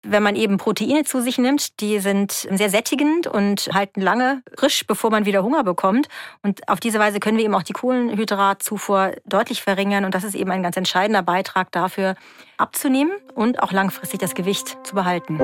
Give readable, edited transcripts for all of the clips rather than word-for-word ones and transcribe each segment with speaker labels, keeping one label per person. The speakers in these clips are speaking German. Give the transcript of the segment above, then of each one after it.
Speaker 1: wenn man eben Proteine zu sich nimmt, die sind sehr sättigend und halten lange frisch, bevor man wieder Hunger bekommt. Und auf diese Weise können wir eben auch die Kohlenhydratzufuhr deutlich verringern. Und das ist eben ein ganz entscheidender Beitrag dafür, abzunehmen und auch langfristig das Gewicht zu behalten.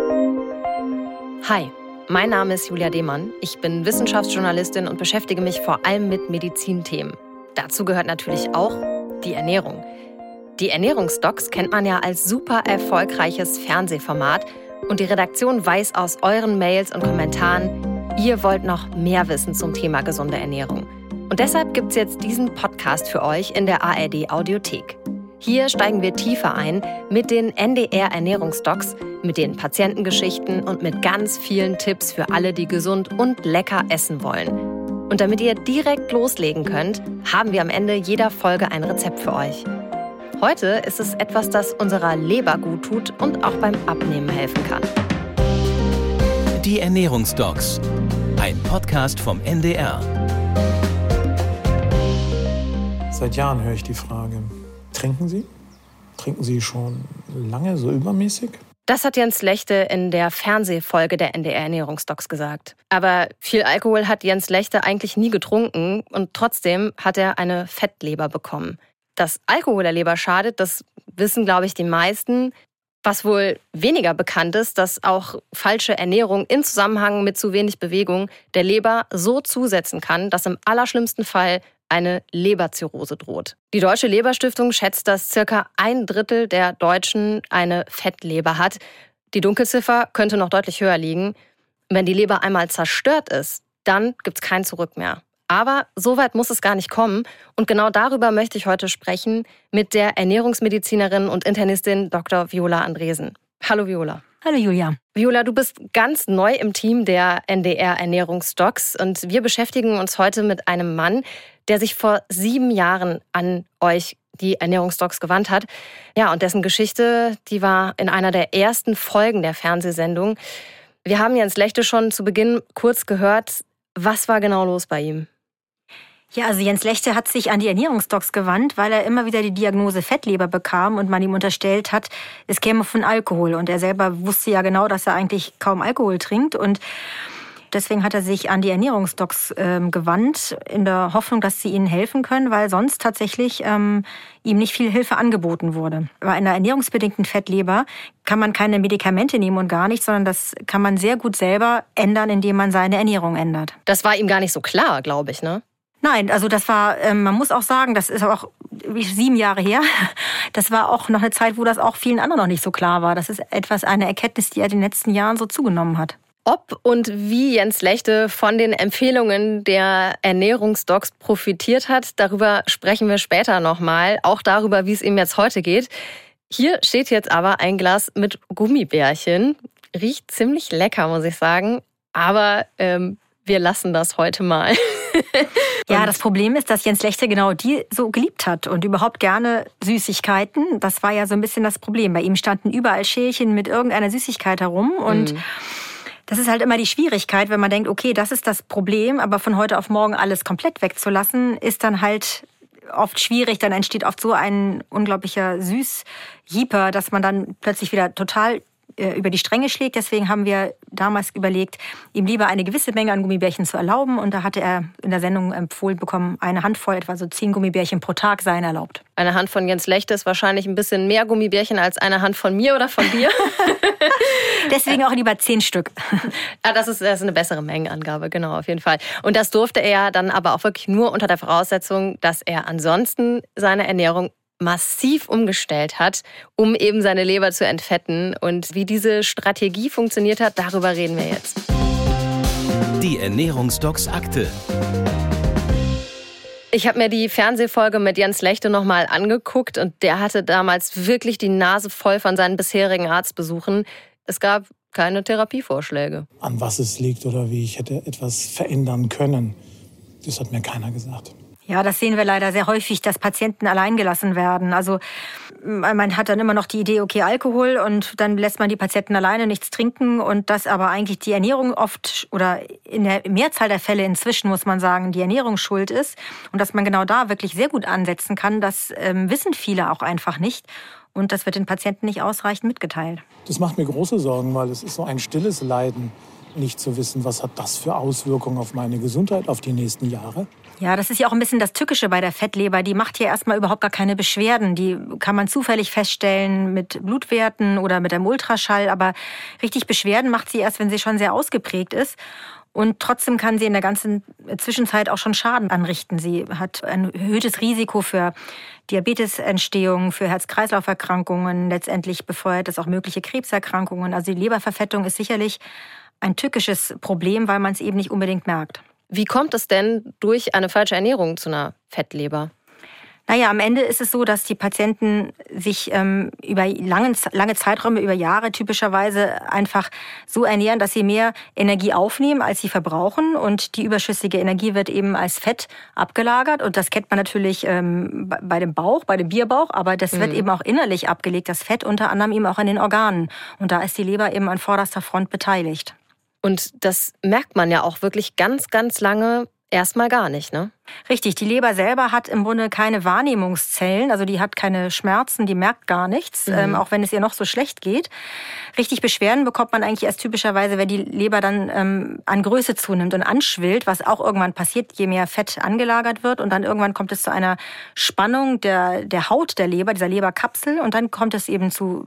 Speaker 2: Hi, mein Name ist Julia Demann. Ich bin Wissenschaftsjournalistin und beschäftige mich vor allem mit Medizinthemen. Dazu gehört natürlich auch die Ernährung. Die Ernährungsdocs kennt man ja als super erfolgreiches Fernsehformat. Und die Redaktion weiß aus euren Mails und Kommentaren, ihr wollt noch mehr wissen zum Thema gesunde Ernährung. Und deshalb gibt es jetzt diesen Podcast für euch in der ARD-Audiothek. Hier steigen wir tiefer ein mit den NDR-Ernährungsdocs, mit den Patientengeschichten und mit ganz vielen Tipps für alle, die gesund und lecker essen wollen. Und damit ihr direkt loslegen könnt, haben wir am Ende jeder Folge ein Rezept für euch. Heute ist es etwas, das unserer Leber gut tut und auch beim Abnehmen helfen kann.
Speaker 3: Die Ernährungsdocs, ein Podcast vom NDR.
Speaker 4: Seit Jahren höre ich die Frage, trinken Sie? Trinken Sie schon lange, so übermäßig?
Speaker 2: Das hat Jens Lechte in der Fernsehfolge der NDR-Ernährungsdocs gesagt. Aber viel Alkohol hat Jens Lechte eigentlich nie getrunken und trotzdem hat er eine Fettleber bekommen. Dass Alkohol der Leber schadet, das wissen, glaube ich, die meisten. Was wohl weniger bekannt ist, dass auch falsche Ernährung in Zusammenhang mit zu wenig Bewegung der Leber so zusetzen kann, dass im allerschlimmsten Fall eine Leberzirrhose droht. Die Deutsche Leberstiftung schätzt, dass ca. 1/3 der Deutschen eine Fettleber hat. Die Dunkelziffer könnte noch deutlich höher liegen. Wenn die Leber einmal zerstört ist, dann gibt es kein Zurück mehr. Aber so weit muss es gar nicht kommen. Und genau darüber möchte ich heute sprechen mit der Ernährungsmedizinerin und Internistin Dr. Viola Andresen. Hallo Viola.
Speaker 1: Hallo Julia.
Speaker 2: Viola, du bist ganz neu im Team der NDR-Ernährungsdocs und wir beschäftigen uns heute mit einem Mann, der sich vor 7 Jahren an euch, die Ernährungsdocs, gewandt hat. Ja, und dessen Geschichte, die war in einer der ersten Folgen der Fernsehsendung. Wir haben Jens Lechte schon zu Beginn kurz gehört. Was war genau los bei ihm?
Speaker 1: Ja, also Jens Lechte hat sich an die Ernährungsdocs gewandt, weil er immer wieder die Diagnose Fettleber bekam und man ihm unterstellt hat, es käme von Alkohol. Und er selber wusste ja genau, dass er eigentlich kaum Alkohol trinkt. Und deswegen hat er sich an die Ernährungsdocs gewandt, in der Hoffnung, dass sie ihnen helfen können, weil sonst tatsächlich ihm nicht viel Hilfe angeboten wurde. Bei einer ernährungsbedingten Fettleber kann man keine Medikamente nehmen und gar nichts, sondern das kann man sehr gut selber ändern, indem man seine Ernährung ändert.
Speaker 2: Das war ihm gar nicht so klar, glaube ich, ne?
Speaker 1: Nein, also das war, man muss auch sagen, das ist auch 7 Jahre her. Das war auch noch eine Zeit, wo das auch vielen anderen noch nicht so klar war. Das ist eine Erkenntnis, die er in den letzten Jahren so zugenommen hat.
Speaker 2: Ob und wie Jens Lechte von den Empfehlungen der Ernährungsdocs profitiert hat, darüber sprechen wir später nochmal. Auch darüber, wie es ihm jetzt heute geht. Hier steht jetzt aber ein Glas mit Gummibärchen. Riecht ziemlich lecker, muss ich sagen. Aber wir lassen das heute mal.
Speaker 1: Ja, das Problem ist, dass Jens Lechte genau die so geliebt hat und überhaupt gerne Süßigkeiten. Das war ja so ein bisschen das Problem. Bei ihm standen überall Schälchen mit irgendeiner Süßigkeit herum und das ist halt immer die Schwierigkeit, wenn man denkt, okay, das ist das Problem, aber von heute auf morgen alles komplett wegzulassen, ist dann halt oft schwierig. Dann entsteht oft so ein unglaublicher Süßjieper, dass man dann plötzlich wieder total über die Stränge schlägt. Deswegen haben wir damals überlegt, ihm lieber eine gewisse Menge an Gummibärchen zu erlauben. Und da hatte er in der Sendung empfohlen bekommen, eine Handvoll, etwa so 10 Gummibärchen pro Tag seien erlaubt.
Speaker 2: Eine Hand von Jens Lechte ist wahrscheinlich ein bisschen mehr Gummibärchen als eine Hand von mir oder von dir.
Speaker 1: Deswegen auch lieber 10 Stück.
Speaker 2: Ja, das ist eine bessere Mengenangabe, genau, auf jeden Fall. Und das durfte er dann aber auch wirklich nur unter der Voraussetzung, dass er ansonsten seine Ernährung massiv umgestellt hat, um eben seine Leber zu entfetten. Und wie diese Strategie funktioniert hat, darüber reden wir jetzt.
Speaker 3: Die Ernährungsdocs Akte.
Speaker 2: Ich habe mir die Fernsehfolge mit Jens Lechte nochmal angeguckt und der hatte damals wirklich die Nase voll von seinen bisherigen Arztbesuchen. Es gab keine Therapievorschläge.
Speaker 4: An was es liegt oder wie ich hätte etwas verändern können, das hat mir keiner gesagt.
Speaker 1: Ja, das sehen wir leider sehr häufig, dass Patienten allein gelassen werden. Also man hat dann immer noch die Idee, okay, Alkohol und dann lässt man die Patienten alleine nichts trinken und dass aber eigentlich die Ernährung oft oder in der Mehrzahl der Fälle inzwischen, muss man sagen, die Ernährung schuld ist und dass man genau da wirklich sehr gut ansetzen kann, das wissen viele auch einfach nicht. Und das wird den Patienten nicht ausreichend mitgeteilt.
Speaker 4: Das macht mir große Sorgen, weil es ist so ein stilles Leiden, nicht zu wissen, was hat das für Auswirkungen auf meine Gesundheit, auf die nächsten Jahre.
Speaker 1: Ja, das ist ja auch ein bisschen das Tückische bei der Fettleber. Die macht ja erstmal überhaupt gar keine Beschwerden. Die kann man zufällig feststellen mit Blutwerten oder mit einem Ultraschall. Aber richtig Beschwerden macht sie erst, wenn sie schon sehr ausgeprägt ist. Und trotzdem kann sie in der ganzen Zwischenzeit auch schon Schaden anrichten. Sie hat ein erhöhtes Risiko für Diabetesentstehung, für Herz-Kreislauf-Erkrankungen. Letztendlich befeuert es auch mögliche Krebserkrankungen. Also die Leberverfettung ist sicherlich ein tückisches Problem, weil man es eben nicht unbedingt merkt.
Speaker 2: Wie kommt es denn durch eine falsche Ernährung zu einer Fettleber?
Speaker 1: Naja, am Ende ist es so, dass die Patienten sich über lange Zeiträume, über Jahre typischerweise einfach so ernähren, dass sie mehr Energie aufnehmen, als sie verbrauchen. Und die überschüssige Energie wird eben als Fett abgelagert. Und das kennt man natürlich bei dem Bauch, bei dem Bierbauch. Aber das wird eben auch innerlich abgelegt, das Fett unter anderem eben auch in den Organen. Und da ist die Leber eben an vorderster Front beteiligt.
Speaker 2: Und das merkt man ja auch wirklich ganz, ganz lange erstmal gar nicht, ne?
Speaker 1: Richtig, die Leber selber hat im Grunde keine Wahrnehmungszellen, also die hat keine Schmerzen, die merkt gar nichts, auch wenn es ihr noch so schlecht geht. Richtig Beschwerden bekommt man eigentlich erst typischerweise, wenn die Leber dann an Größe zunimmt und anschwillt, was auch irgendwann passiert, je mehr Fett angelagert wird. Und dann irgendwann kommt es zu einer Spannung der Haut der Leber, dieser Leberkapsel. Und dann kommt es eben zu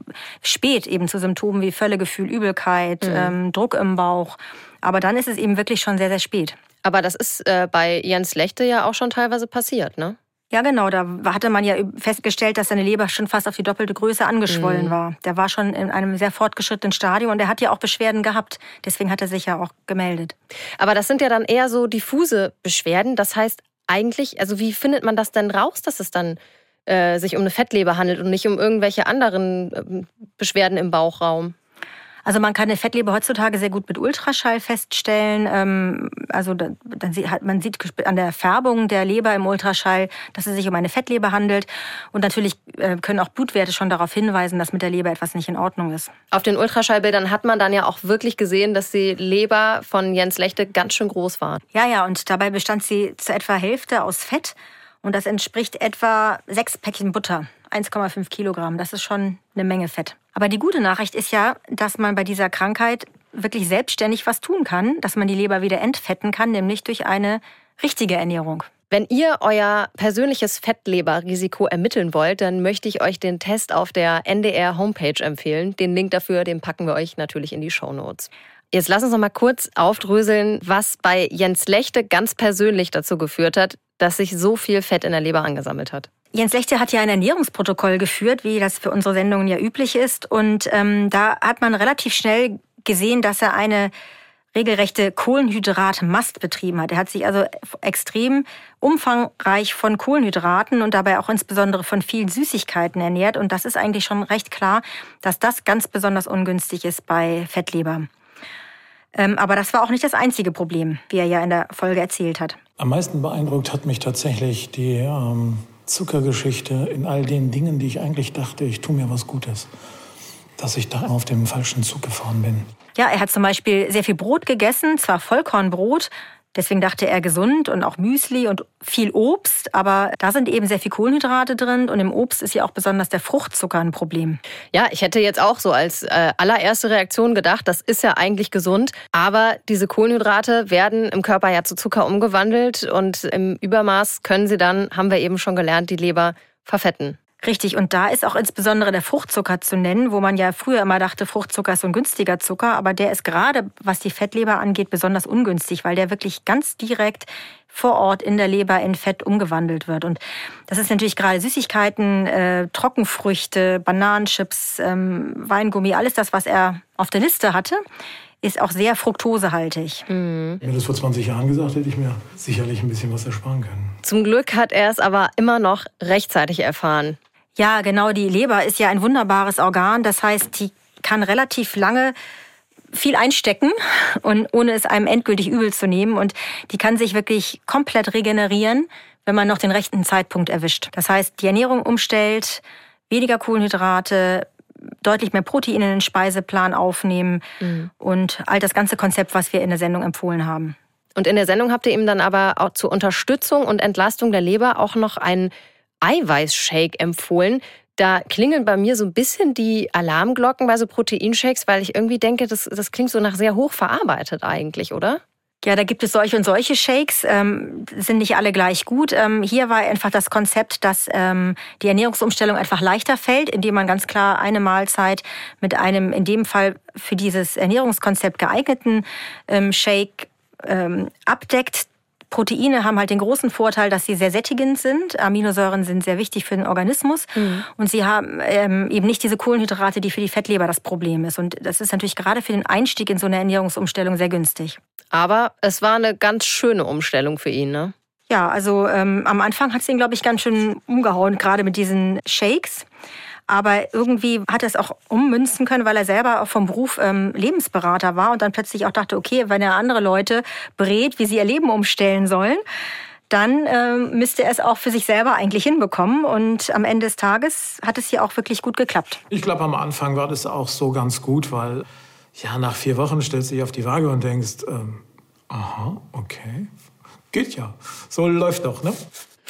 Speaker 1: Symptomen wie Völlegefühl, Übelkeit, Druck im Bauch. Aber dann ist es eben wirklich schon sehr, sehr spät.
Speaker 2: Aber das ist bei Jens Lechte ja auch schon teilweise passiert, ne?
Speaker 1: Ja, genau. Da hatte man ja festgestellt, dass seine Leber schon fast auf die doppelte Größe angeschwollen war. Der war schon in einem sehr fortgeschrittenen Stadium und er hat ja auch Beschwerden gehabt. Deswegen hat er sich ja auch gemeldet.
Speaker 2: Aber das sind ja dann eher so diffuse Beschwerden. Das heißt eigentlich, also wie findet man das denn raus, dass es dann sich um eine Fettleber handelt und nicht um irgendwelche anderen Beschwerden im Bauchraum?
Speaker 1: Also man kann eine Fettleber heutzutage sehr gut mit Ultraschall feststellen. Man sieht an der Färbung der Leber im Ultraschall, dass es sich um eine Fettleber handelt. Und natürlich können auch Blutwerte schon darauf hinweisen, dass mit der Leber etwas nicht in Ordnung ist.
Speaker 2: Auf den Ultraschallbildern hat man dann ja auch wirklich gesehen, dass die Leber von Jens Lechte ganz schön groß war.
Speaker 1: Ja, und dabei bestand sie zu etwa Hälfte aus Fett. Und das entspricht etwa 6 Päckchen Butter, 1,5 Kilogramm. Das ist schon eine Menge Fett. Aber die gute Nachricht ist ja, dass man bei dieser Krankheit wirklich selbstständig was tun kann, dass man die Leber wieder entfetten kann, nämlich durch eine richtige Ernährung.
Speaker 2: Wenn ihr euer persönliches Fettleberrisiko ermitteln wollt, dann möchte ich euch den Test auf der NDR-Homepage empfehlen. Den Link dafür, den packen wir euch natürlich in die Shownotes. Jetzt lass uns noch mal kurz aufdröseln, was bei Jens Lechte ganz persönlich dazu geführt hat, dass sich so viel Fett in der Leber angesammelt hat.
Speaker 1: Jens Lechte hat ja ein Ernährungsprotokoll geführt, wie das für unsere Sendungen ja üblich ist. Und da hat man relativ schnell gesehen, dass er eine regelrechte Kohlenhydratmast betrieben hat. Er hat sich also extrem umfangreich von Kohlenhydraten und dabei auch insbesondere von vielen Süßigkeiten ernährt. Und das ist eigentlich schon recht klar, dass das ganz besonders ungünstig ist bei Fettleber. Aber das war auch nicht das einzige Problem, wie er ja in der Folge erzählt hat.
Speaker 4: Am meisten beeindruckt hat mich tatsächlich die Zuckergeschichte in all den Dingen, die ich eigentlich dachte, ich tue mir was Gutes. Dass ich da auf dem falschen Zug gefahren bin.
Speaker 1: Ja, er hat zum Beispiel sehr viel Brot gegessen, zwar Vollkornbrot, deswegen dachte er gesund und auch Müsli und viel Obst, aber da sind eben sehr viel Kohlenhydrate drin und im Obst ist ja auch besonders der Fruchtzucker ein Problem.
Speaker 2: Ja, ich hätte jetzt auch so als allererste Reaktion gedacht, das ist ja eigentlich gesund, aber diese Kohlenhydrate werden im Körper ja zu Zucker umgewandelt und im Übermaß können sie dann, haben wir eben schon gelernt, die Leber verfetten.
Speaker 1: Richtig, und da ist auch insbesondere der Fruchtzucker zu nennen, wo man ja früher immer dachte, Fruchtzucker ist so ein günstiger Zucker, aber der ist gerade, was die Fettleber angeht, besonders ungünstig, weil der wirklich ganz direkt vor Ort in der Leber in Fett umgewandelt wird. Und das ist natürlich gerade Süßigkeiten, Trockenfrüchte, Bananenchips, Weingummi, alles das, was er auf der Liste hatte, ist auch sehr fruktosehaltig.
Speaker 4: Wenn mir das vor 20 Jahren gesagt, hätte ich mir sicherlich ein bisschen was ersparen können.
Speaker 2: Zum Glück hat er es aber immer noch rechtzeitig erfahren.
Speaker 1: Ja, genau, die Leber ist ja ein wunderbares Organ. Das heißt, die kann relativ lange viel einstecken, und ohne es einem endgültig übel zu nehmen. Und die kann sich wirklich komplett regenerieren, wenn man noch den rechten Zeitpunkt erwischt. Das heißt, die Ernährung umstellt, weniger Kohlenhydrate, deutlich mehr Protein in den Speiseplan aufnehmen und all das ganze Konzept, was wir in der Sendung empfohlen haben.
Speaker 2: Und in der Sendung habt ihr ihm dann aber auch zur Unterstützung und Entlastung der Leber auch noch einen Eiweißshake empfohlen. Da klingeln bei mir so ein bisschen die Alarmglocken bei so Proteinshakes, weil ich irgendwie denke, das klingt so nach sehr hoch verarbeitet eigentlich, oder?
Speaker 1: Ja, da gibt es solche und solche Shakes, sind nicht alle gleich gut. Hier war einfach das Konzept, dass die Ernährungsumstellung einfach leichter fällt, indem man ganz klar eine Mahlzeit mit einem in dem Fall für dieses Ernährungskonzept geeigneten Shake abdeckt. Proteine haben halt den großen Vorteil, dass sie sehr sättigend sind. Aminosäuren sind sehr wichtig für den Organismus. Und sie haben eben nicht diese Kohlenhydrate, die für die Fettleber das Problem ist. Und das ist natürlich gerade für den Einstieg in so eine Ernährungsumstellung sehr günstig.
Speaker 2: Aber es war eine ganz schöne Umstellung für ihn, ne?
Speaker 1: Ja, also am Anfang hat es ihn, glaube ich, ganz schön umgehauen, gerade mit diesen Shakes. Aber irgendwie hat er es auch ummünzen können, weil er selber auch vom Beruf Lebensberater war und dann plötzlich auch dachte, okay, wenn er andere Leute berät, wie sie ihr Leben umstellen sollen, dann müsste er es auch für sich selber eigentlich hinbekommen. Und am Ende des Tages hat es hier auch wirklich gut geklappt.
Speaker 4: Ich glaube, am Anfang war das auch so ganz gut, weil ja, nach 4 Wochen stellst du dich auf die Waage und denkst, aha, okay, geht ja. So läuft doch, ne?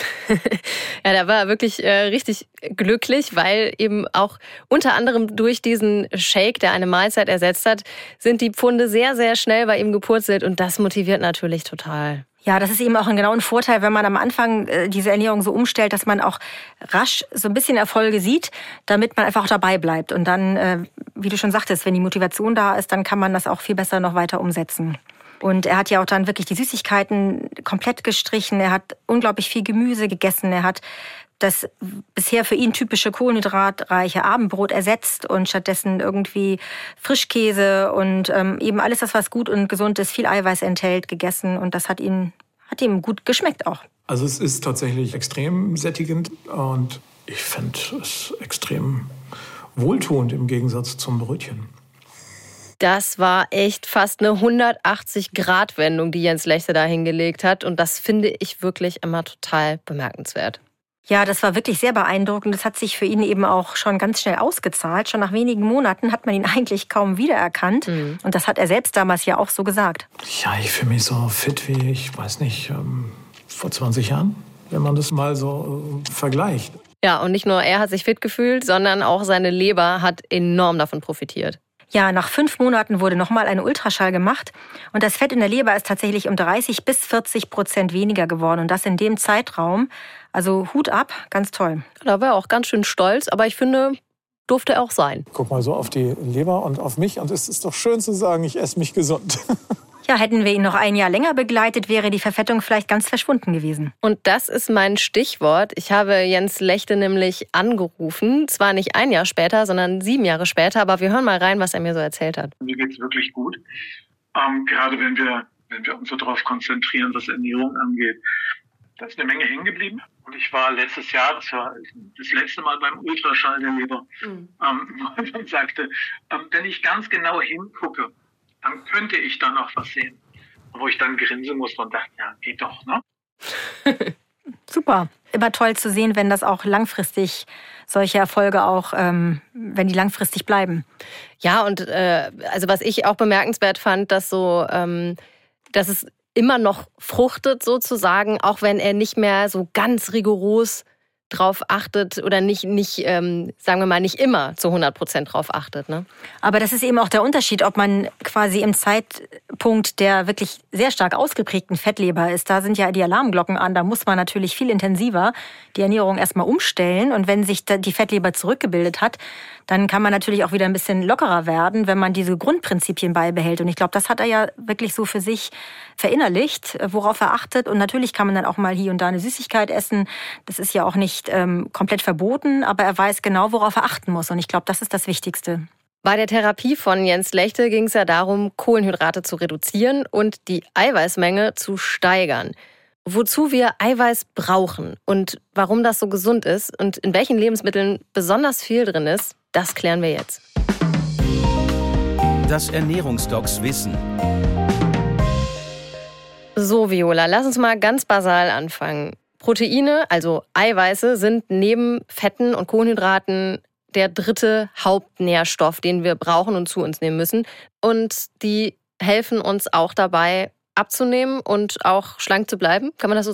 Speaker 2: Ja, da war er wirklich richtig glücklich, weil eben auch unter anderem durch diesen Shake, der eine Mahlzeit ersetzt hat, sind die Pfunde sehr, sehr schnell bei ihm gepurzelt und das motiviert natürlich total.
Speaker 1: Ja, das ist eben auch ein Vorteil, wenn man am Anfang diese Ernährung so umstellt, dass man auch rasch so ein bisschen Erfolge sieht, damit man einfach auch dabei bleibt. Und dann, wie du schon sagtest, wenn die Motivation da ist, dann kann man das auch viel besser noch weiter umsetzen. Und er hat ja auch dann wirklich die Süßigkeiten komplett gestrichen. Er hat unglaublich viel Gemüse gegessen. Er hat das bisher für ihn typische kohlenhydratreiche Abendbrot ersetzt und stattdessen irgendwie Frischkäse und eben alles das, was gut und gesund ist, viel Eiweiß enthält, gegessen. Und das hat ihm gut geschmeckt auch.
Speaker 4: Also es ist tatsächlich extrem sättigend und ich finde es extrem wohltuend im Gegensatz zum Brötchen.
Speaker 2: Das war echt fast eine 180-Grad-Wendung, die Jens Lechte da hingelegt hat. Und das finde ich wirklich immer total bemerkenswert.
Speaker 1: Ja, das war wirklich sehr beeindruckend. Das hat sich für ihn eben auch schon ganz schnell ausgezahlt. Schon nach wenigen Monaten hat man ihn eigentlich kaum wiedererkannt. Und das hat er selbst damals ja auch so gesagt.
Speaker 4: Ja, ich fühle mich so fit wie, ich weiß nicht, vor 20 Jahren, wenn man das mal so vergleicht.
Speaker 2: Ja, und nicht nur er hat sich fit gefühlt, sondern auch seine Leber hat enorm davon profitiert.
Speaker 1: Ja, nach 5 Monaten wurde nochmal ein Ultraschall gemacht und das Fett in der Leber ist tatsächlich um 30-40% weniger geworden und das in dem Zeitraum. Also Hut ab, ganz toll.
Speaker 2: Da war er auch ganz schön stolz, aber ich finde, durfte er auch sein.
Speaker 4: Guck mal so auf die Leber und auf mich und es ist doch schön zu sagen, ich esse mich gesund.
Speaker 1: Ja, hätten wir ihn noch ein Jahr länger begleitet, wäre die Verfettung vielleicht ganz verschwunden gewesen.
Speaker 2: Und das ist mein Stichwort. Ich habe Jens Lechte nämlich angerufen. Zwar nicht 1 Jahr später, sondern 7 Jahre später. Aber wir hören mal rein, was er mir so erzählt hat.
Speaker 5: Mir geht's wirklich gut. Gerade wenn wir uns so darauf konzentrieren, was Ernährung angeht. Da ist eine Menge hängen geblieben. Und ich war letztes Jahr, das war das letzte Mal beim Ultraschall der Leber, und sagte, wenn ich ganz genau hingucke, dann könnte ich da noch was sehen. Wo ich dann grinsen musste und dachte, ja, geht doch, ne?
Speaker 1: Super. Immer toll zu sehen, wenn das auch langfristig, solche Erfolge auch, wenn die langfristig bleiben.
Speaker 2: Ja, und also was ich auch bemerkenswert fand, dass dass es immer noch fruchtet sozusagen, auch wenn er nicht mehr so ganz rigoros drauf achtet oder nicht sagen wir mal, nicht immer zu 100% drauf achtet. Ne?
Speaker 1: Aber das ist eben auch der Unterschied, ob man quasi im Zeitpunkt der wirklich sehr stark ausgeprägten Fettleber ist. Da sind ja die Alarmglocken an. Da muss man natürlich viel intensiver die Ernährung erstmal umstellen. Und wenn sich die Fettleber zurückgebildet hat, dann kann man natürlich auch wieder ein bisschen lockerer werden, wenn man diese Grundprinzipien beibehält. Und ich glaube, das hat er ja wirklich so für sich verinnerlicht, worauf er achtet. Und natürlich kann man dann auch mal hier und da eine Süßigkeit essen. Das ist ja auch nicht komplett verboten, aber er weiß genau, worauf er achten muss. Und ich glaube, das ist das Wichtigste.
Speaker 2: Bei der Therapie von Jens Lechte ging es ja darum, Kohlenhydrate zu reduzieren und die Eiweißmenge zu steigern. Wozu wir Eiweiß brauchen und warum das so gesund ist und in welchen Lebensmitteln besonders viel drin ist, das klären wir jetzt.
Speaker 3: Das Ernährungsdocs Wissen.
Speaker 2: So, Viola, lass uns mal ganz basal anfangen. Proteine, also Eiweiße, sind neben Fetten und Kohlenhydraten der 3. Hauptnährstoff, den wir brauchen und zu uns nehmen müssen. Und die helfen uns auch dabei, abzunehmen und auch schlank zu bleiben. Kann man das so sagen?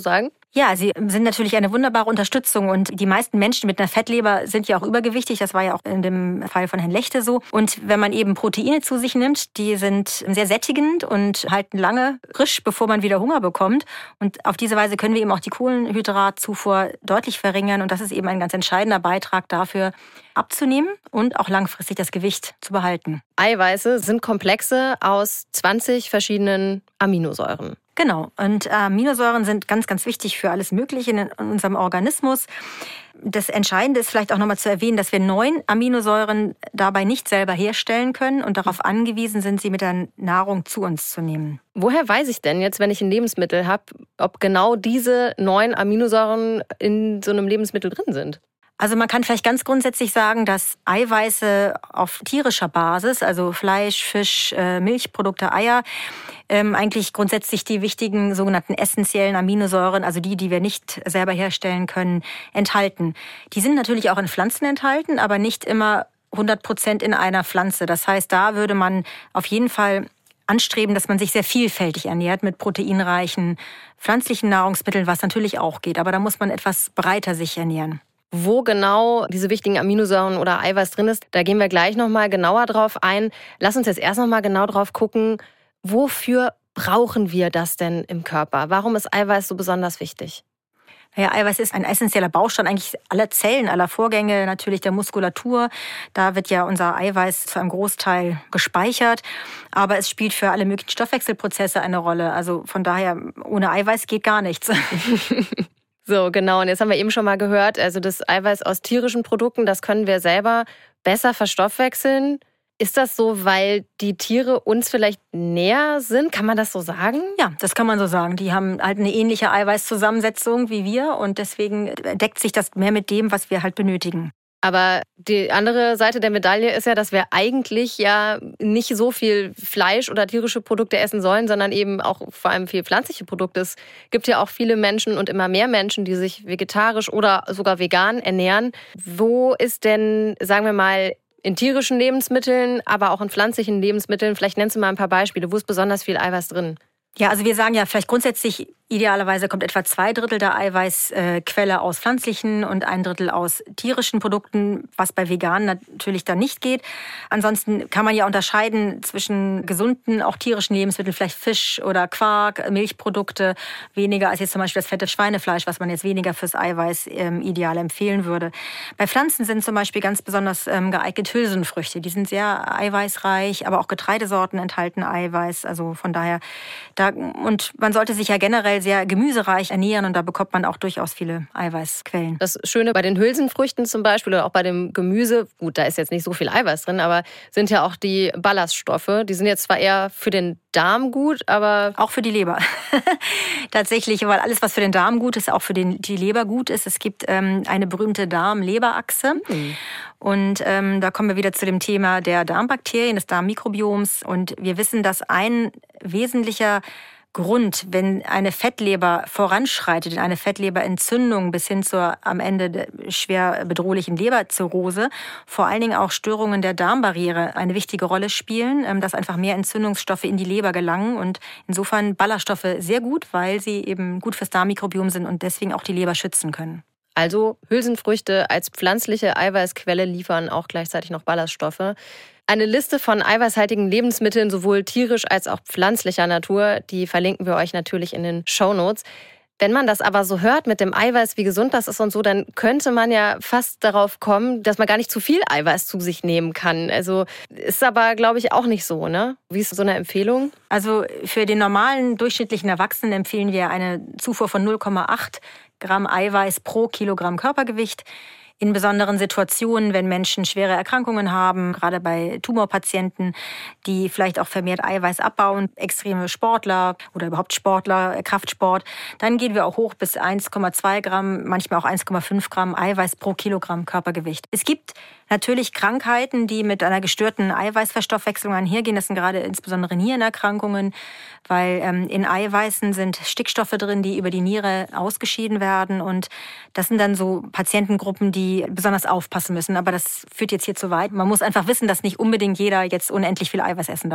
Speaker 1: Ja, sie sind natürlich eine wunderbare Unterstützung und die meisten Menschen mit einer Fettleber sind ja auch übergewichtig. Das war ja auch in dem Fall von Herrn Lechte so. Und wenn man eben Proteine zu sich nimmt, die sind sehr sättigend und halten lange frisch, bevor man wieder Hunger bekommt. Und auf diese Weise können wir eben auch die Kohlenhydratzufuhr deutlich verringern. Und das ist eben ein ganz entscheidender Beitrag dafür, abzunehmen und auch langfristig das Gewicht zu behalten.
Speaker 2: Eiweiße sind Komplexe aus 20 verschiedenen Aminosäuren.
Speaker 1: Genau. Und Aminosäuren sind ganz, ganz wichtig für alles Mögliche in unserem Organismus. Das Entscheidende ist vielleicht auch nochmal zu erwähnen, dass wir 9 Aminosäuren dabei nicht selber herstellen können und darauf angewiesen sind, sie mit der Nahrung zu uns zu nehmen.
Speaker 2: Woher weiß ich denn jetzt, wenn ich ein Lebensmittel habe, ob genau diese 9 Aminosäuren in so einem Lebensmittel drin sind?
Speaker 1: Also man kann vielleicht ganz grundsätzlich sagen, dass Eiweiße auf tierischer Basis, also Fleisch, Fisch, Milchprodukte, Eier, eigentlich grundsätzlich die wichtigen sogenannten essentiellen Aminosäuren, also die wir nicht selber herstellen können, enthalten. Die sind natürlich auch in Pflanzen enthalten, aber nicht immer 100% in einer Pflanze. Das heißt, da würde man auf jeden Fall anstreben, dass man sich sehr vielfältig ernährt mit proteinreichen pflanzlichen Nahrungsmitteln, was natürlich auch geht. Aber da muss man etwas breiter sich ernähren.
Speaker 2: Wo genau diese wichtigen Aminosäuren oder Eiweiß drin ist, da gehen wir gleich nochmal genauer drauf ein. Lass uns jetzt erst nochmal genau drauf gucken, wofür brauchen wir das denn im Körper? Warum ist Eiweiß so besonders wichtig?
Speaker 1: Ja, Eiweiß ist ein essentieller Baustein eigentlich aller Zellen, aller Vorgänge, natürlich der Muskulatur. Da wird ja unser Eiweiß zu einem Großteil gespeichert. Aber es spielt für alle möglichen Stoffwechselprozesse eine Rolle. Also von daher, ohne Eiweiß geht gar nichts.
Speaker 2: So, genau. Und jetzt haben wir eben schon mal gehört, also das Eiweiß aus tierischen Produkten, das können wir selber besser verstoffwechseln. Ist das so, weil die Tiere uns vielleicht näher sind? Kann man das so sagen?
Speaker 1: Ja, das kann man so sagen. Die haben halt eine ähnliche Eiweißzusammensetzung wie wir und deswegen deckt sich das mehr mit dem, was wir halt benötigen.
Speaker 2: Aber die andere Seite der Medaille ist ja, dass wir eigentlich ja nicht so viel Fleisch oder tierische Produkte essen sollen, sondern eben auch vor allem viel pflanzliche Produkte. Es gibt ja auch viele Menschen und immer mehr Menschen, die sich vegetarisch oder sogar vegan ernähren. Wo ist denn, sagen wir mal, in tierischen Lebensmitteln, aber auch in pflanzlichen Lebensmitteln, vielleicht nennst du mal ein paar Beispiele, wo ist besonders viel Eiweiß drin?
Speaker 1: Ja, also wir sagen ja vielleicht grundsätzlich, idealerweise kommt etwa 2/3 der Eiweißquelle aus pflanzlichen und 1/3 aus tierischen Produkten, was bei Veganen natürlich dann nicht geht. Ansonsten kann man ja unterscheiden zwischen gesunden, auch tierischen Lebensmitteln, vielleicht Fisch oder Quark, Milchprodukte, weniger als jetzt zum Beispiel das fette Schweinefleisch, was man jetzt weniger fürs Eiweiß ideal empfehlen würde. Bei Pflanzen sind zum Beispiel ganz besonders geeignet Hülsenfrüchte. Die sind sehr eiweißreich, aber auch Getreidesorten enthalten Eiweiß. Also von daher, und man sollte sich ja generell sehr gemüsereich ernähren und da bekommt man auch durchaus viele Eiweißquellen.
Speaker 2: Das Schöne bei den Hülsenfrüchten zum Beispiel oder auch bei dem Gemüse, gut, da ist jetzt nicht so viel Eiweiß drin, aber sind ja auch die Ballaststoffe. Die sind jetzt zwar eher für den Darm gut, aber
Speaker 1: auch für die Leber. Tatsächlich, weil alles, was für den Darm gut ist, auch für die Leber gut ist. Es gibt eine berühmte Darm-Leber-Achse. Und da kommen wir wieder zu dem Thema der Darmbakterien, des Darmmikrobioms. Und wir wissen, dass ein wesentlicher Grund, wenn eine Fettleber voranschreitet, in eine Fettleberentzündung bis hin zur am Ende schwer bedrohlichen Leberzirrhose, vor allen Dingen auch Störungen der Darmbarriere eine wichtige Rolle spielen, dass einfach mehr Entzündungsstoffe in die Leber gelangen und insofern Ballaststoffe sehr gut, weil sie eben gut fürs Darmmikrobiom sind und deswegen auch die Leber schützen können.
Speaker 2: Also Hülsenfrüchte als pflanzliche Eiweißquelle liefern auch gleichzeitig noch Ballaststoffe. Eine Liste von eiweißhaltigen Lebensmitteln, sowohl tierisch als auch pflanzlicher Natur, die verlinken wir euch natürlich in den Shownotes. Wenn man das aber so hört mit dem Eiweiß, wie gesund das ist und so, dann könnte man ja fast darauf kommen, dass man gar nicht zu viel Eiweiß zu sich nehmen kann. Also ist aber, glaube ich, auch nicht so, ne? Wie ist so eine Empfehlung?
Speaker 1: Also für den normalen, durchschnittlichen Erwachsenen empfehlen wir eine Zufuhr von 0,8 Gramm Eiweiß pro Kilogramm Körpergewicht. In besonderen Situationen, wenn Menschen schwere Erkrankungen haben, gerade bei Tumorpatienten, die vielleicht auch vermehrt Eiweiß abbauen, extreme Sportler oder überhaupt Sportler, Kraftsport, dann gehen wir auch hoch bis 1,2 Gramm, manchmal auch 1,5 Gramm Eiweiß pro Kilogramm Körpergewicht. Es gibt natürlich Krankheiten, die mit einer gestörten Eiweißverstoffwechslung einhergehen. Das sind gerade insbesondere Nierenerkrankungen, weil in Eiweißen sind Stickstoffe drin, die über die Niere ausgeschieden werden. Und das sind dann so Patientengruppen, die besonders aufpassen müssen. Aber das führt jetzt hier zu weit. Man muss einfach wissen, dass nicht unbedingt jeder jetzt unendlich viel Eiweiß essen darf.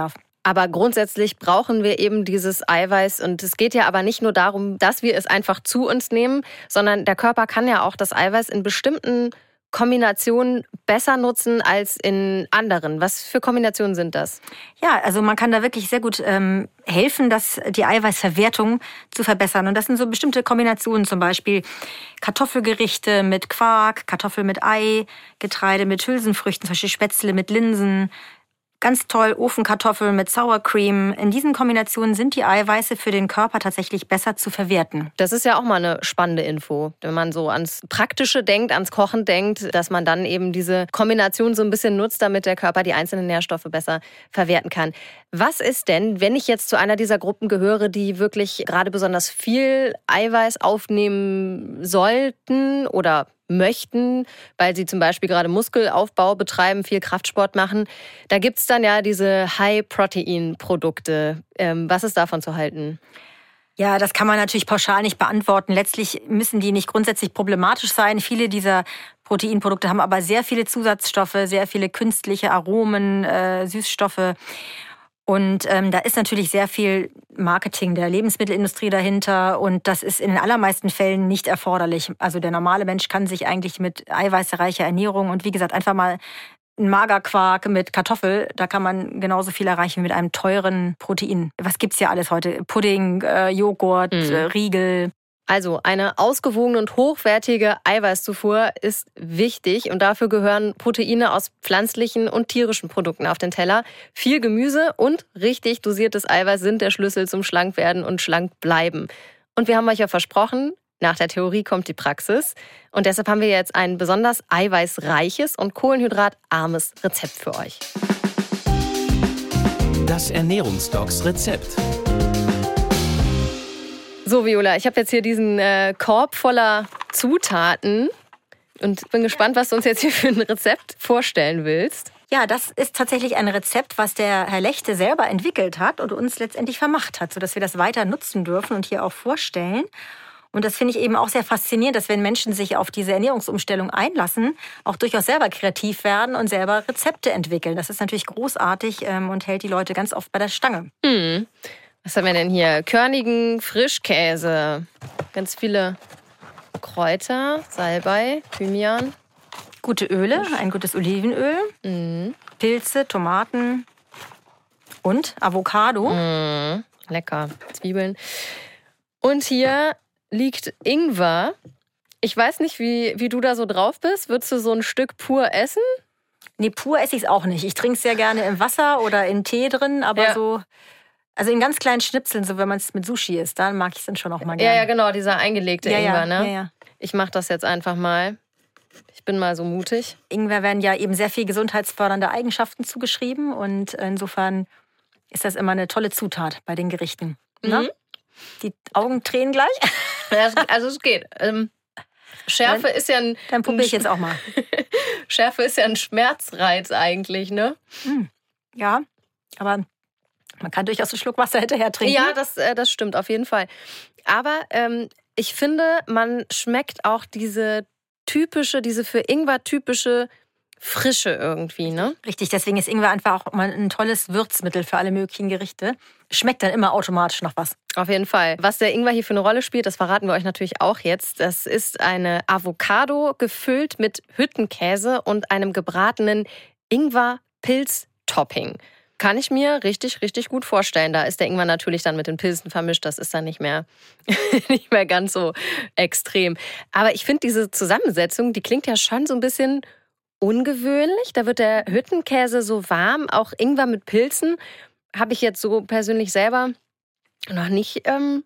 Speaker 2: Aber grundsätzlich brauchen wir eben dieses Eiweiß. Und es geht ja aber nicht nur darum, dass wir es einfach zu uns nehmen, sondern der Körper kann ja auch das Eiweiß in bestimmten Kombinationen besser nutzen als in anderen. Was für Kombinationen sind das?
Speaker 1: Ja, also man kann da wirklich sehr gut helfen, die Eiweißverwertung zu verbessern. Und das sind so bestimmte Kombinationen, zum Beispiel Kartoffelgerichte mit Quark, Kartoffel mit Ei, Getreide mit Hülsenfrüchten, zum Beispiel Spätzle mit Linsen. Ganz toll, Ofenkartoffeln mit Sour Cream. In diesen Kombinationen sind die Eiweiße für den Körper tatsächlich besser zu verwerten.
Speaker 2: Das ist ja auch mal eine spannende Info, wenn man so ans Praktische denkt, ans Kochen denkt, dass man dann eben diese Kombination so ein bisschen nutzt, damit der Körper die einzelnen Nährstoffe besser verwerten kann. Was ist denn, wenn ich jetzt zu einer dieser Gruppen gehöre, die wirklich gerade besonders viel Eiweiß aufnehmen sollten oder möchten, weil sie zum Beispiel gerade Muskelaufbau betreiben, viel Kraftsport machen. Da gibt es dann ja diese High-Protein-Produkte. Was ist davon zu halten?
Speaker 1: Ja, das kann man natürlich pauschal nicht beantworten. Letztlich müssen die nicht grundsätzlich problematisch sein. Viele dieser Proteinprodukte haben aber sehr viele Zusatzstoffe, sehr viele künstliche Aromen, Süßstoffe. Und da ist natürlich sehr viel Marketing der Lebensmittelindustrie dahinter und das ist in den allermeisten Fällen nicht erforderlich. Also der normale Mensch kann sich eigentlich mit eiweißreicher Ernährung und wie gesagt einfach mal ein Magerquark mit Kartoffel, da kann man genauso viel erreichen wie mit einem teuren Protein. Was gibt's ja alles heute? Pudding, Joghurt, Riegel.
Speaker 2: Also eine ausgewogene und hochwertige Eiweißzufuhr ist wichtig und dafür gehören Proteine aus pflanzlichen und tierischen Produkten auf den Teller. Viel Gemüse und richtig dosiertes Eiweiß sind der Schlüssel zum Schlankwerden und schlank bleiben. Und wir haben euch ja versprochen, nach der Theorie kommt die Praxis. Und deshalb haben wir jetzt ein besonders eiweißreiches und kohlenhydratarmes Rezept für euch.
Speaker 3: Das Ernährungsdocs Rezept.
Speaker 2: So, Viola, ich habe jetzt hier diesen Korb voller Zutaten und bin gespannt, was du uns jetzt hier für ein Rezept vorstellen willst.
Speaker 1: Ja, das ist tatsächlich ein Rezept, was der Herr Lechte selber entwickelt hat und uns letztendlich vermacht hat, sodass wir das weiter nutzen dürfen und hier auch vorstellen. Und das finde ich eben auch sehr faszinierend, dass wenn Menschen sich auf diese Ernährungsumstellung einlassen, auch durchaus selber kreativ werden und selber Rezepte entwickeln. Das ist natürlich großartig und hält die Leute ganz oft bei der Stange.
Speaker 2: Mhm. Was haben wir denn hier? Körnigen Frischkäse. Ganz viele Kräuter, Salbei, Thymian.
Speaker 1: Gute Öle, ein gutes Olivenöl, Pilze, Tomaten und Avocado.
Speaker 2: Lecker, Zwiebeln. Und hier liegt Ingwer. Ich weiß nicht, wie du da so drauf bist. Würdest du so ein Stück pur essen?
Speaker 1: Nee, pur esse ich es auch nicht. Ich trinke es sehr gerne im Wasser oder in Tee drin, aber so... Also in ganz kleinen Schnipseln, so wenn man es mit Sushi isst, dann mag ich es dann schon auch mal gerne.
Speaker 2: Ja, genau, dieser eingelegte Ingwer, ne?
Speaker 1: Ja.
Speaker 2: Ich mache das jetzt einfach mal. Ich bin mal so mutig.
Speaker 1: Ingwer werden ja eben sehr viel gesundheitsfördernde Eigenschaften zugeschrieben und insofern ist das immer eine tolle Zutat bei den Gerichten. Ne? Die Augen tränen gleich.
Speaker 2: Ja, also es geht. Schärfe ist ja ein...
Speaker 1: Dann probiere ich jetzt auch mal.
Speaker 2: Schärfe ist ja ein Schmerzreiz eigentlich, ne?
Speaker 1: Ja, aber... Man kann durchaus einen Schluck Wasser hinterher trinken.
Speaker 2: Ja, das stimmt auf jeden Fall. Aber ich finde, man schmeckt auch diese für Ingwer typische Frische irgendwie, ne?
Speaker 1: Richtig, deswegen ist Ingwer einfach auch mal ein tolles Würzmittel für alle möglichen Gerichte. Schmeckt dann immer automatisch noch was.
Speaker 2: Auf jeden Fall. Was der Ingwer hier für eine Rolle spielt, das verraten wir euch natürlich auch jetzt. Das ist eine Avocado gefüllt mit Hüttenkäse und einem gebratenen Ingwer-Pilz-Topping. Kann ich mir richtig, richtig gut vorstellen. Da ist der Ingwer natürlich dann mit den Pilzen vermischt. Das ist dann nicht mehr ganz so extrem. Aber ich finde diese Zusammensetzung, die klingt ja schon so ein bisschen ungewöhnlich. Da wird der Hüttenkäse so warm. Auch Ingwer mit Pilzen habe ich jetzt so persönlich selber noch nicht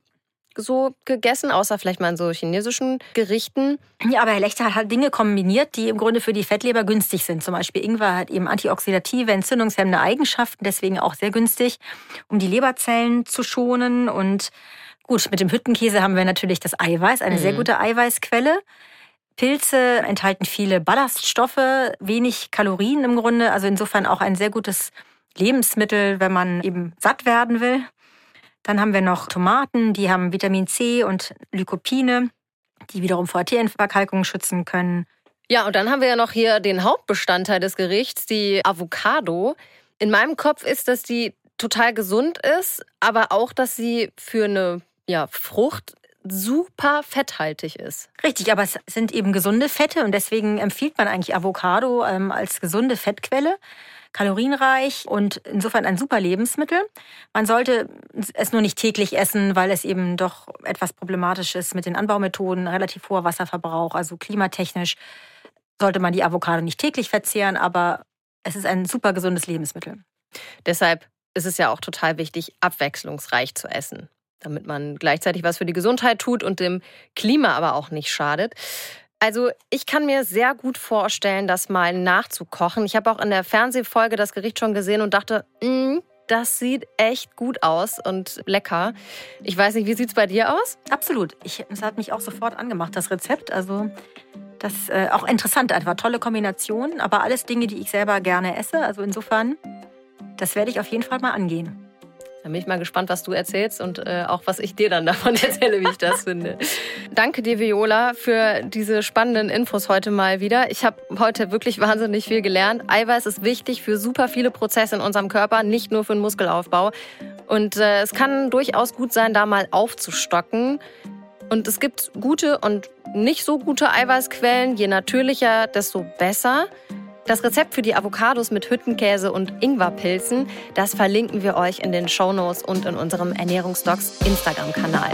Speaker 2: so gegessen, außer vielleicht mal in so chinesischen Gerichten.
Speaker 1: Ja, aber Herr Lechter hat halt Dinge kombiniert, die im Grunde für die Fettleber günstig sind. Zum Beispiel Ingwer hat eben antioxidative, entzündungshemmende Eigenschaften, deswegen auch sehr günstig, um die Leberzellen zu schonen. Und gut, mit dem Hüttenkäse haben wir natürlich das Eiweiß, eine sehr gute Eiweißquelle. Pilze enthalten viele Ballaststoffe, wenig Kalorien im Grunde. Also insofern auch ein sehr gutes Lebensmittel, wenn man eben satt werden will. Dann haben wir noch Tomaten, die haben Vitamin C und Lycopene, die wiederum vor Arterienverkalkung schützen können.
Speaker 2: Ja, und dann haben wir ja noch hier den Hauptbestandteil des Gerichts, die Avocado. In meinem Kopf ist das die total gesund ist, aber auch, dass sie für eine Frucht super fetthaltig ist.
Speaker 1: Richtig, aber es sind eben gesunde Fette und deswegen empfiehlt man eigentlich Avocado als gesunde Fettquelle, kalorienreich und insofern ein super Lebensmittel. Man sollte es nur nicht täglich essen, weil es eben doch etwas problematisch ist mit den Anbaumethoden, relativ hoher Wasserverbrauch, also klimatechnisch sollte man die Avocado nicht täglich verzehren, aber es ist ein super gesundes Lebensmittel.
Speaker 2: Deshalb ist es ja auch total wichtig, abwechslungsreich zu essen, damit man gleichzeitig was für die Gesundheit tut und dem Klima aber auch nicht schadet. Also ich kann mir sehr gut vorstellen, das mal nachzukochen. Ich habe auch in der Fernsehfolge das Gericht schon gesehen und dachte, das sieht echt gut aus und lecker. Ich weiß nicht, wie sieht es bei dir aus?
Speaker 1: Absolut. Es hat mich auch sofort angemacht, das Rezept. Also das ist auch interessant, einfach tolle Kombination, aber alles Dinge, die ich selber gerne esse. Also insofern, das werde ich auf jeden Fall mal angehen.
Speaker 2: Dann bin ich mal gespannt, was du erzählst und auch, was ich dir dann davon erzähle, wie ich das finde. Danke dir, Viola, für diese spannenden Infos heute mal wieder. Ich habe heute wirklich wahnsinnig viel gelernt. Eiweiß ist wichtig für super viele Prozesse in unserem Körper, nicht nur für den Muskelaufbau. Und es kann durchaus gut sein, da mal aufzustocken. Und es gibt gute und nicht so gute Eiweißquellen. Je natürlicher, desto besser. Das Rezept für die Avocados mit Hüttenkäse und Ingwerpilzen, das verlinken wir euch in den Shownotes und in unserem Ernährungsdocs Instagram-Kanal.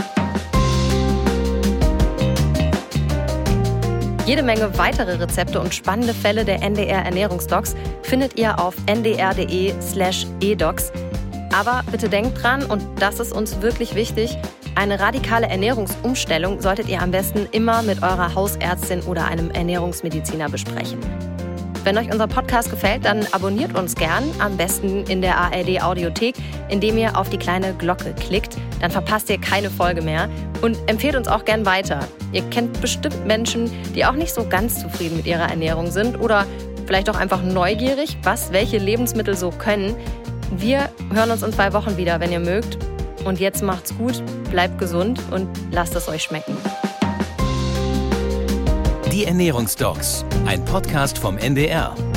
Speaker 2: Jede Menge weitere Rezepte und spannende Fälle der NDR Ernährungsdocs findet ihr auf ndr.de/edocs. Aber bitte denkt dran, und das ist uns wirklich wichtig, eine radikale Ernährungsumstellung solltet ihr am besten immer mit eurer Hausärztin oder einem Ernährungsmediziner besprechen. Wenn euch unser Podcast gefällt, dann abonniert uns gern, am besten in der ARD-Audiothek, indem ihr auf die kleine Glocke klickt. Dann verpasst ihr keine Folge mehr und empfehlt uns auch gern weiter. Ihr kennt bestimmt Menschen, die auch nicht so ganz zufrieden mit ihrer Ernährung sind oder vielleicht auch einfach neugierig, welche Lebensmittel so können. Wir hören uns in 2 Wochen wieder, wenn ihr mögt. Und jetzt macht's gut, bleibt gesund und lasst es euch schmecken.
Speaker 3: Die Ernährungsdocs, ein Podcast vom NDR.